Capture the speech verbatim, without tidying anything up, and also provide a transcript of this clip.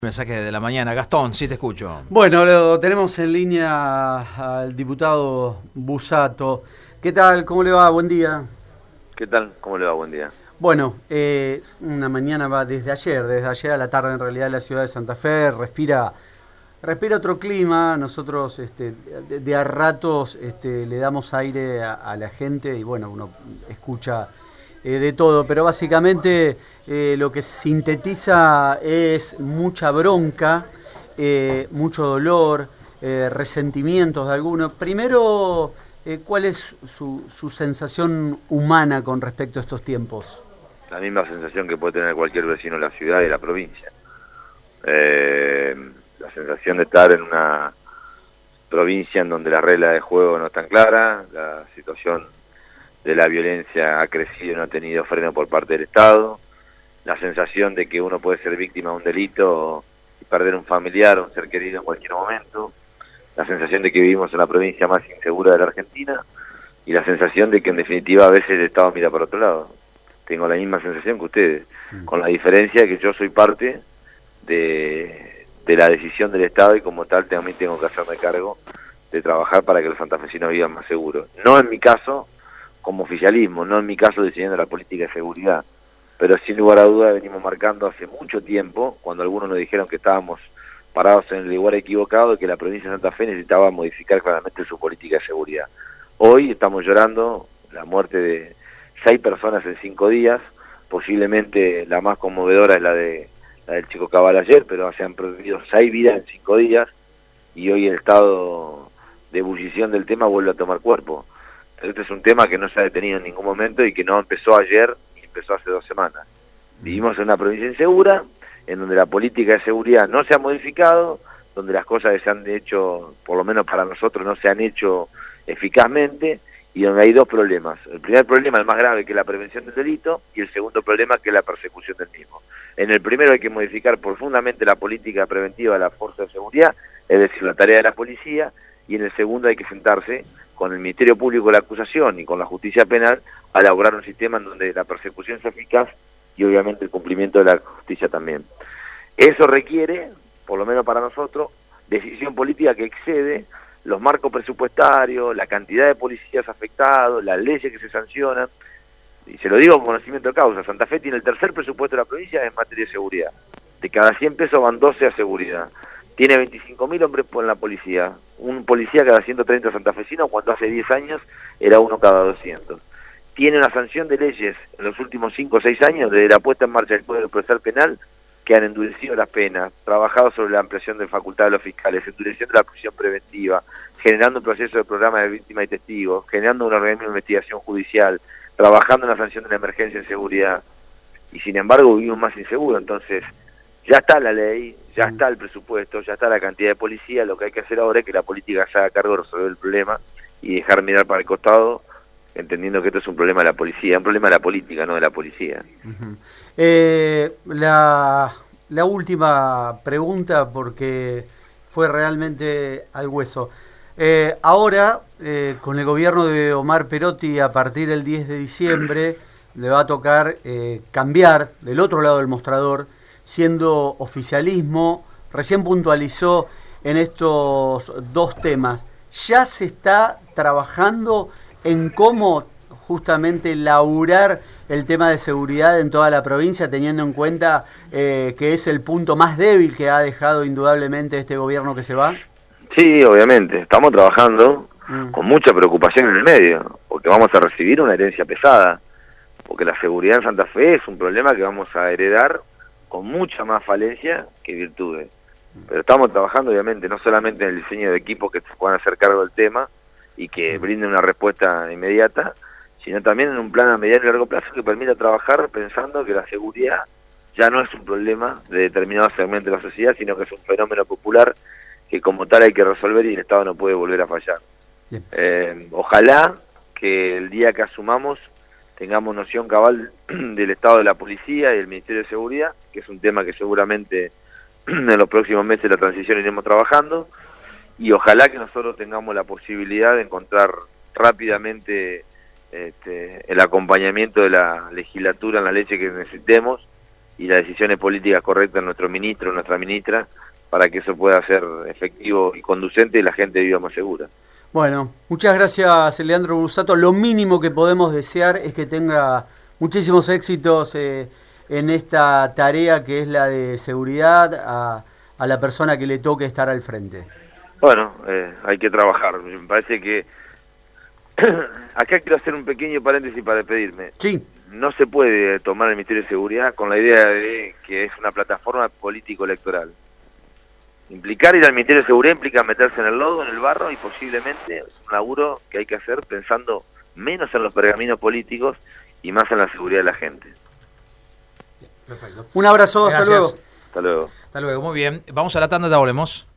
Mensaje de la mañana. Gastón, sí te escucho. Bueno, lo tenemos en línea al diputado Busato. ¿Qué tal? ¿Cómo le va? Buen día. ¿Qué tal? ¿Cómo le va? Buen día. Bueno, eh, una mañana va desde ayer, desde ayer a la tarde en realidad la ciudad de Santa Fe respira, respira otro clima. Nosotros este, de, de a ratos este, le damos aire a, a la gente y bueno, uno escucha eh, de todo, pero básicamente eh, lo que sintetiza es mucha bronca, eh, mucho dolor, eh, resentimientos de algunos. Primero, eh, ¿cuál es su, su sensación humana con respecto a estos tiempos? La misma sensación que puede tener cualquier vecino de la ciudad y de la provincia. Eh, la sensación de estar en una provincia en donde las reglas de juego no están claras, la situación de la violencia ha crecido y no ha tenido freno por parte del Estado, la sensación de que uno puede ser víctima de un delito y perder un familiar o un ser querido en cualquier momento, la sensación de que vivimos en la provincia más insegura de la Argentina y la sensación de que en definitiva a veces el Estado mira para otro lado. Tengo la misma sensación que ustedes, con la diferencia que yo soy parte de, de la decisión del Estado y como tal también tengo que hacerme cargo de trabajar para que los santafesinos vivan más seguros. No en mi caso como oficialismo, no en mi caso diseñando la política de seguridad, pero sin lugar a duda venimos marcando hace mucho tiempo, cuando algunos nos dijeron que estábamos parados en el lugar equivocado y que la provincia de Santa Fe necesitaba modificar claramente su política de seguridad. Hoy estamos llorando la muerte de seis personas en cinco días, posiblemente la más conmovedora es la de la del chico Cabal ayer, pero se han perdido seis vidas en cinco días y hoy el estado de ebullición del tema vuelve a tomar cuerpo. Este es un tema que no se ha detenido en ningún momento y que no empezó ayer ni empezó hace dos semanas. Vivimos en una provincia insegura, en donde la política de seguridad no se ha modificado, donde las cosas que se han hecho, por lo menos para nosotros, no se han hecho eficazmente, y donde hay dos problemas. El primer problema, el más grave, que es la prevención del delito, y el segundo problema, que es la persecución del mismo. En el primero hay que modificar profundamente la política preventiva de la fuerza de seguridad, es decir, la tarea de la policía, y en el segundo hay que sentarse con el Ministerio Público de la acusación y con la justicia penal a elaborar un sistema en donde la persecución sea eficaz y obviamente el cumplimiento de la justicia también. Eso requiere, por lo menos para nosotros, decisión política que excede los marcos presupuestarios, la cantidad de policías afectados, las leyes que se sancionan, y se lo digo con conocimiento de causa. Santa Fe tiene el tercer presupuesto de la provincia en materia de seguridad. De cada cien pesos van doce a seguridad. Tiene veinticinco mil hombres en la policía, un policía cada ciento treinta santafesinos, cuando hace diez años era uno cada doscientos. Tiene una sanción de leyes en los últimos cinco o seis años, desde la puesta en marcha del Código Procesal Penal, que han endurecido las penas, trabajado sobre la ampliación de facultad de los fiscales, endureciendo la prisión preventiva, generando un proceso de programa de víctimas y testigos, generando un organismo de investigación judicial, trabajando en la sanción de la emergencia en seguridad, y sin embargo vivimos más inseguros. Entonces, ya está la ley, ya está el presupuesto, ya está la cantidad de policía, lo que hay que hacer ahora es que la política se haga cargo de resolver el problema y dejar mirar para el costado, entendiendo que esto es un problema de la policía, un problema de la política, no de la policía. Uh-huh. eh, la, la última pregunta, porque fue realmente al hueso. Eh, ahora, eh, con el gobierno de Omar Perotti, a partir del diez de diciembre, le va a tocar eh, cambiar del otro lado del mostrador, siendo oficialismo. Recién puntualizó en estos dos temas. ¿Ya se está trabajando en cómo justamente laburar el tema de seguridad en toda la provincia, teniendo en cuenta eh, que es el punto más débil que ha dejado indudablemente este gobierno que se va? Sí, obviamente. Estamos trabajando mm. con mucha preocupación en el medio, porque vamos a recibir una herencia pesada, porque la seguridad en Santa Fe es un problema que vamos a heredar con mucha más falencia que virtudes. Pero estamos trabajando obviamente no solamente en el diseño de equipos que se puedan hacer cargo del tema y que brinden una respuesta inmediata, sino también en un plan a mediano y largo plazo que permita trabajar pensando que la seguridad ya no es un problema de determinados segmentos de la sociedad, sino que es un fenómeno popular que como tal hay que resolver y el Estado no puede volver a fallar. Eh, ojalá que el día que asumamos tengamos noción cabal del estado de la policía y del Ministerio de Seguridad, que es un tema que seguramente en los próximos meses de la transición iremos trabajando, y ojalá que nosotros tengamos la posibilidad de encontrar rápidamente este, el acompañamiento de la legislatura en la leche que necesitemos y las decisiones políticas correctas de nuestro ministro, nuestra ministra, para que eso pueda ser efectivo y conducente y la gente viva más segura. Bueno, muchas gracias, Leandro Bursato. Lo mínimo que podemos desear es que tenga muchísimos éxitos eh, en esta tarea que es la de seguridad a, a la persona que le toque estar al frente. Bueno, eh, hay que trabajar. Me parece que acá quiero hacer un pequeño paréntesis para despedirme. Sí. No se puede tomar el Ministerio de Seguridad con la idea de que es una plataforma político-electoral. Implicar ir al Ministerio de Seguridad implica meterse en el lodo, en el barro, y posiblemente es un laburo que hay que hacer pensando menos en los pergaminos políticos y más en la seguridad de la gente. Perfecto. Un abrazo, hasta Gracias. luego. Hasta luego. Hasta luego, muy bien. Vamos a la tanda, ya volvemos.